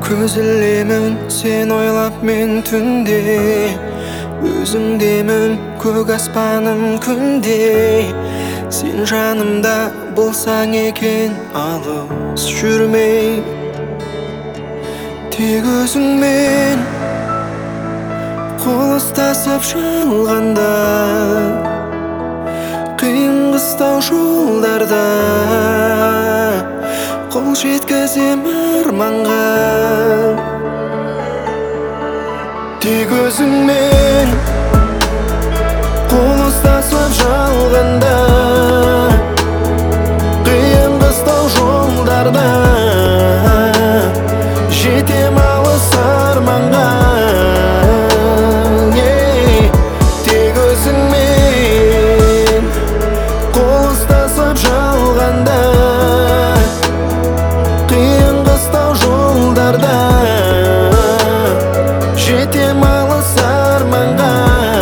Көз ілемін сен ойлап мен түнде, өзіңдемін көк аспаным күнде. Сен жанымда болсаң екен алыс жүрмей, тек өзіңмен қол ұстасып жалғанда, қиын қыстау жолдарда қол жеткізем арманға. Тек өзіңмен қол ұстасып жалғанда, қиын қыстау жолдарда жетем алыс арманға. Тек өзіңмен қол ұстасып жалғанда, қиын қыстау жолдарда жетем алыс арманға.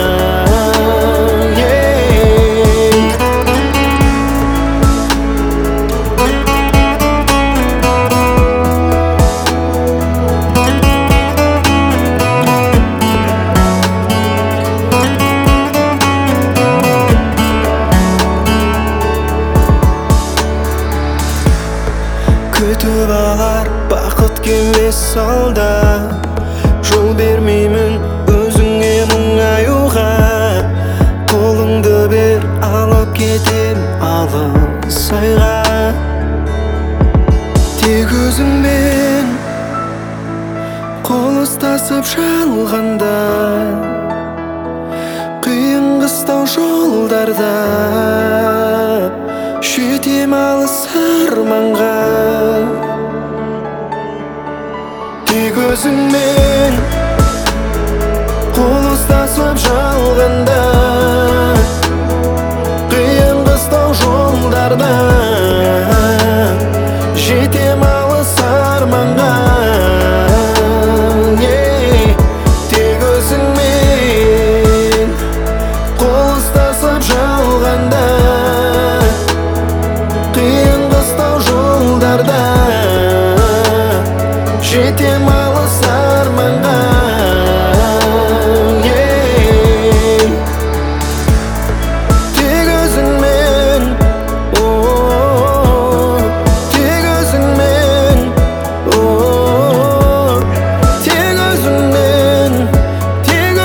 Күтіп алар бақыт келмес алда, жол бермеймін өзіңе мұңаюға. Қолыңды бер алып кетем алыс айға. Тек өзіңмен қол ұстасып жалғанда, қиын қыстау жолдарда жетем алыс арманға. Тек өзіңмен қол ұстасып жалғанда, қиын қыстау жолдарда жетем алыс арманға. Тек өзіңмен қол ұстасып жалғанда, қиын қыстау жолдарда жетем алыс арманға. Тек өзіңмен, тек өзіңмен, тек өзіңмен, тек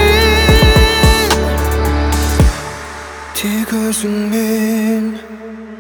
өзіңмен, тек өзіңмен.